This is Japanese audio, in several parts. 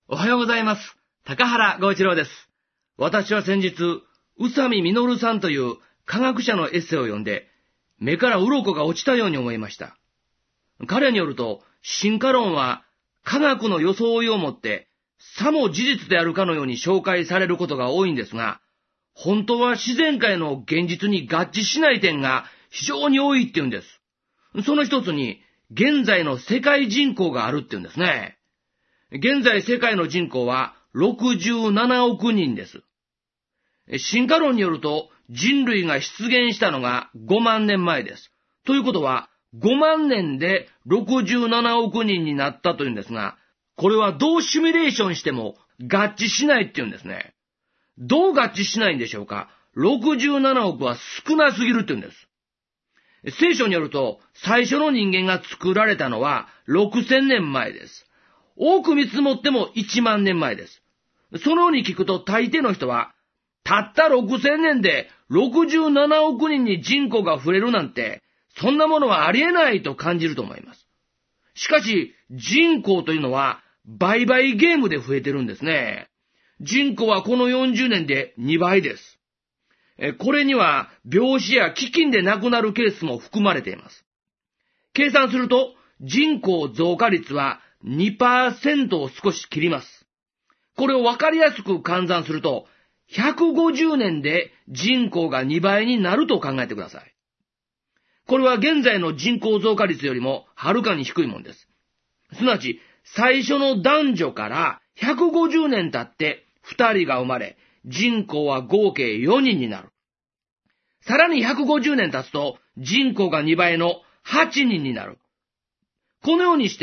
おはようございます。高原剛一郎です。私は先日、宇佐美実さんという科学者のエッセイを読んで、目から鱗が落ちたように思いました。彼によると、進化論は科学の装いをもって、さも事実であるかのように紹介されることが多いんですが、本当は自然界の現実に合致しない点が非常に多いっていうんです。その一つに、現在の世界人口があるっていうんですね。現在世界の人口は67億人です。進化論によると人類が出現したのが5万年前です。ということは5万年で67億人になったというんですが、これはどうシミュレーションしても合致しないっていうんですね。どう合致しないんでしょうか。67億は少なすぎるっていうんです。聖書によると最初の人間が作られたのは6000年前です。多く見積もっても1万年前です。そのように聞くと大抵の人は、たった6000年で67億人に人口が増えるなんて、そんなものはありえないと感じると思います。しかし、人口というのは、倍々ゲームで増えてるんですね。人口はこの40年で2倍です。これには、病死や飢饉で亡くなるケースも含まれています。計算すると、人口増加率は、2% を少し切ります。これを分かりやすく換算すると、150年で人口が2倍になると考えてください。これは現在の人口増加率よりもはるかに低いものです。すなわち、最初の男女から150年経って2人が生まれ、人口は合計4人になる。さらに150年経つと人口が2倍の8人になる。このようにして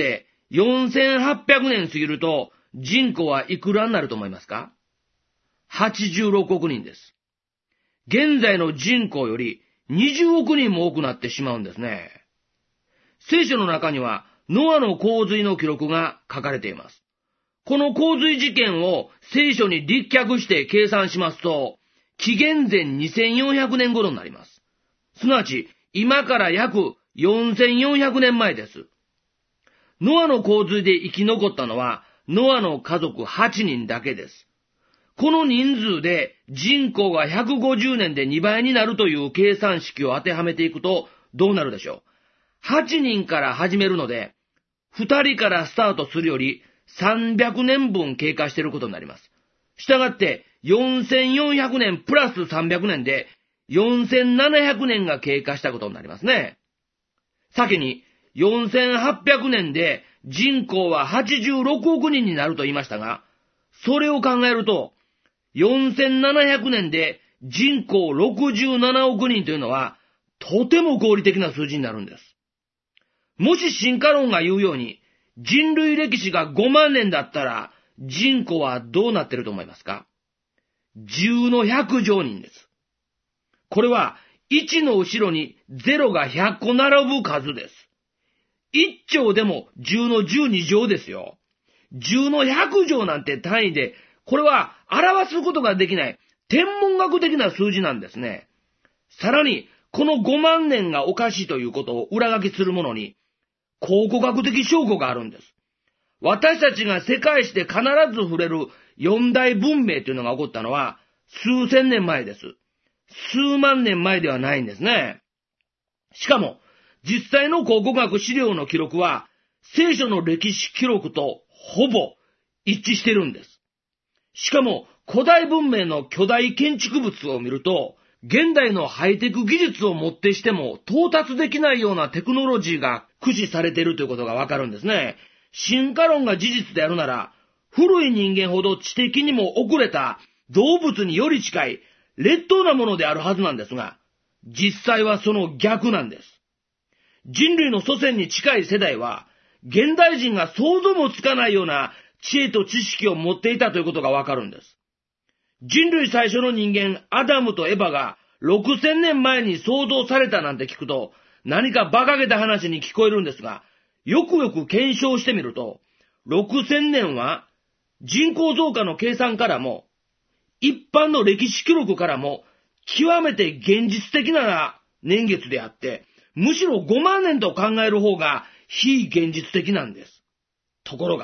、4800年過ぎると人口はいくらになると思いますか？ 86 億人です。現在の人口より20億人も多くなってしまうんですね。聖書の中にはノアの洪水の記録が書かれています。この洪水事件を聖書に立脚して計算しますと、紀元前2400年頃になります。すなわち今から約4400年前です。ノアの洪水で生き残ったのは、ノアの家族8人だけです。この人数で人口が150年で2倍になるという計算式を当てはめていくとどうなるでしょう。8人から始めるので、2人からスタートするより300年分経過していることになります。したがって4400年プラス300年で4700年が経過したことになりますね。先に4800年で人口は86億人になると言いましたが、それを考えると、4700年で人口67億人というのは、とても合理的な数字になるんです。もし進化論が言うように、人類歴史が5万年だったら、人口はどうなってると思いますか？10の100乗人です。これは、1の後ろに0が100個並ぶ数です。1兆でも10の12乗ですよ。10の100乗なんて単位で、これは表すことができない天文学的な数字なんですね。さらに、この5万年がおかしいということを裏書きするものに、考古学的証拠があるんです。私たちが世界史で必ず触れる四大文明というのが起こったのは数千年前です。数万年前ではないんですね。しかも、実際の考古学資料の記録は、聖書の歴史記録とほぼ一致してるんです。しかも、古代文明の巨大建築物を見ると、現代のハイテク技術をもってしても到達できないようなテクノロジーが駆使されているということがわかるんですね。進化論が事実であるなら、古い人間ほど知的にも遅れた動物により近い劣等なものであるはずなんですが、実際はその逆なんです。人類の祖先に近い世代は、現代人が想像もつかないような知恵と知識を持っていたということがわかるんです。人類最初の人間、アダムとエバが6000年前に創造されたなんて聞くと、何か馬鹿げた話に聞こえるんですが、よくよく検証してみると、6000年は人口増加の計算からも、一般の歴史記録からも、極めて現実的な年月であって、むしろ5万年と考える方が非現実的なんです。ところが、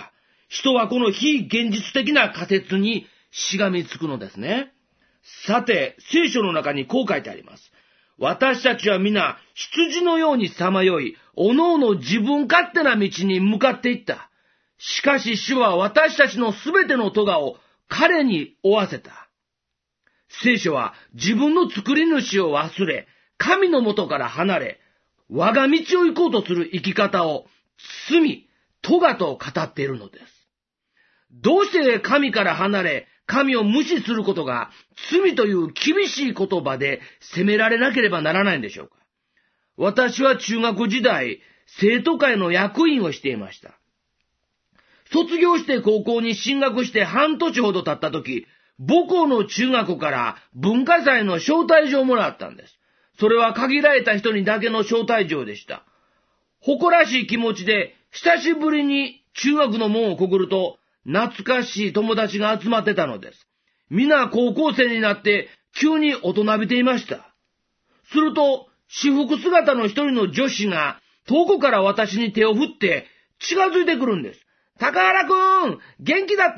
人はこの非現実的な仮説にしがみつくのですね。さて、聖書の中にこう書いてあります。私たちは皆羊のようにさまよい、おのおの自分勝手な道に向かっていった。しかし主は私たちのすべての咎を彼に負わせた。聖書は自分の作り主を忘れ、神の元から離れ、我が道を行こうとする生き方を罪、咎と語っているのです。どうして神から離れ、神を無視することが罪という厳しい言葉で責められなければならないんでしょうか。私は中学時代、生徒会の役員をしていました。卒業して高校に進学して半年ほど経った時、母校の中学から文化祭の招待状をもらったんです。それは限られた人にだけの招待状でした。誇らしい気持ちで久しぶりに中学の門をくぐると、懐かしい友達が集まってたのです。皆高校生になって急に大人びていました。すると、私服姿の一人の女子が遠くから私に手を振って近づいてくるんです。高原くん、元気だった？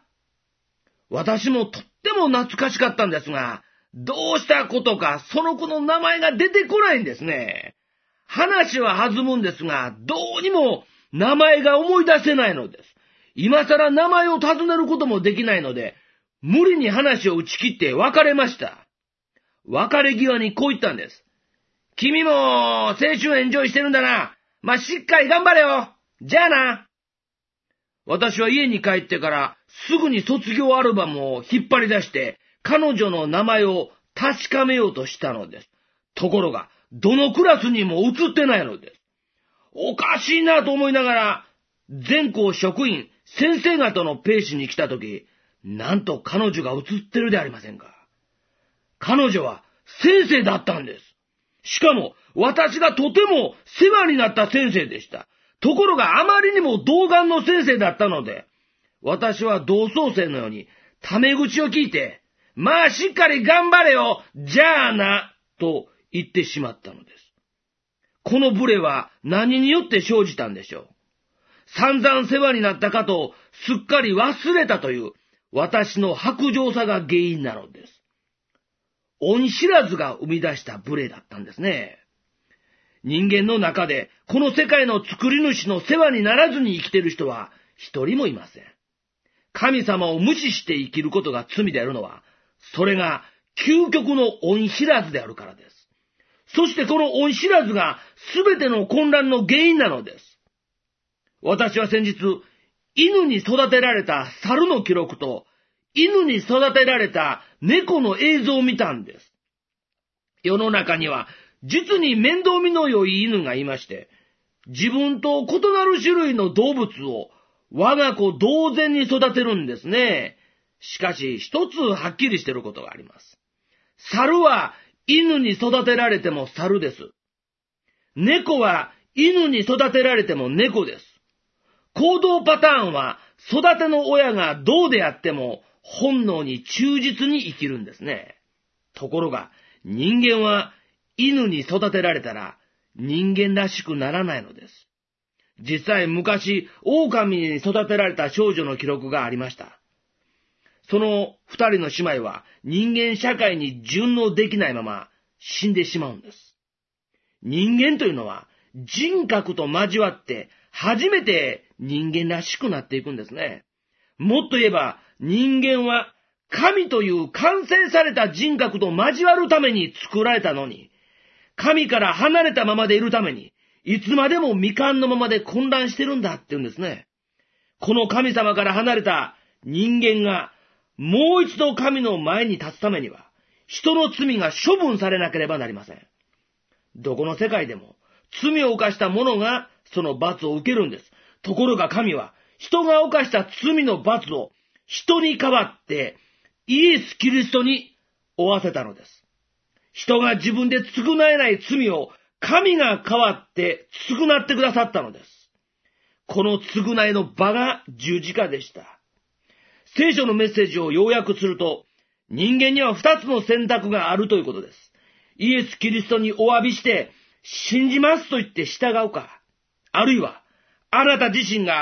私もとっても懐かしかったんですが、どうしたことかその子の名前が出てこないんですね。話は弾むんですが、どうにも名前が思い出せないのです。今更名前を尋ねることもできないので、無理に話を打ち切って別れました。別れ際にこう言ったんです。君も青春エンジョイしてるんだな。しっかり頑張れよ。じゃあな。私は家に帰ってからすぐに卒業アルバムを引っ張り出して彼女の名前を確かめようとしたのです。ところが、どのクラスにも映ってないのです。おかしいなと思いながら、全校職員、先生方のページに来たとき、なんと彼女が映ってるでありませんか。彼女は先生だったんです。しかも私がとても世話になった先生でした。ところがあまりにも童顔の先生だったので、私は同窓生のようにタメ口を聞いて、しっかり頑張れよ、じゃあな、と言ってしまったのです。このブレは何によって生じたんでしょう。散々世話になった方をすっかり忘れたという私の薄情さが原因なのです。恩知らずが生み出したブレだったんですね。人間の中でこの世界の作り主の世話にならずに生きている人は一人もいません。神様を無視して生きることが罪であるのは、それが究極の恩知らずであるからです。そしてこの恩知らずが全ての混乱の原因なのです。私は先日、犬に育てられた猿の記録と、犬に育てられた猫の映像を見たんです。世の中には、実に面倒見の良い犬がいまして、自分と異なる種類の動物を我が子同然に育てるんですね。しかし、一つはっきりしていることがあります。猿は犬に育てられても猿です。猫は犬に育てられても猫です。行動パターンは育ての親がどうであっても本能に忠実に生きるんですね。ところが人間は犬に育てられたら人間らしくならないのです。実際昔狼に育てられた少女の記録がありました。その二人の姉妹は人間社会に順応できないまま死んでしまうんです。人間というのは人格と交わって初めて人間らしくなっていくんですね。もっと言えば人間は神という完成された人格と交わるために作られたのに、神から離れたままでいるために、いつまでも未完のままで混乱してるんだって言うんですね。この神様から離れた人間がもう一度神の前に立つためには、人の罪が処分されなければなりません。どこの世界でも罪を犯した者がその罰を受けるんです。ところが神は人が犯した罪の罰を人に代わってイエス・キリストに負わせたのです。人が自分で償えない罪を神が代わって償ってくださったのです。この償いの場が十字架でした。聖書のメッセージを要約すると、人間には二つの選択があるということです。イエス・キリストにお詫びして信じますと言って従うか、あるいはあなた自身が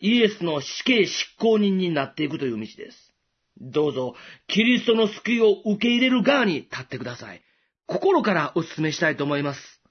イエスの死刑執行人になっていくという道です。どうぞ、キリストの救いを受け入れる側に立ってください。心からお勧めしたいと思います。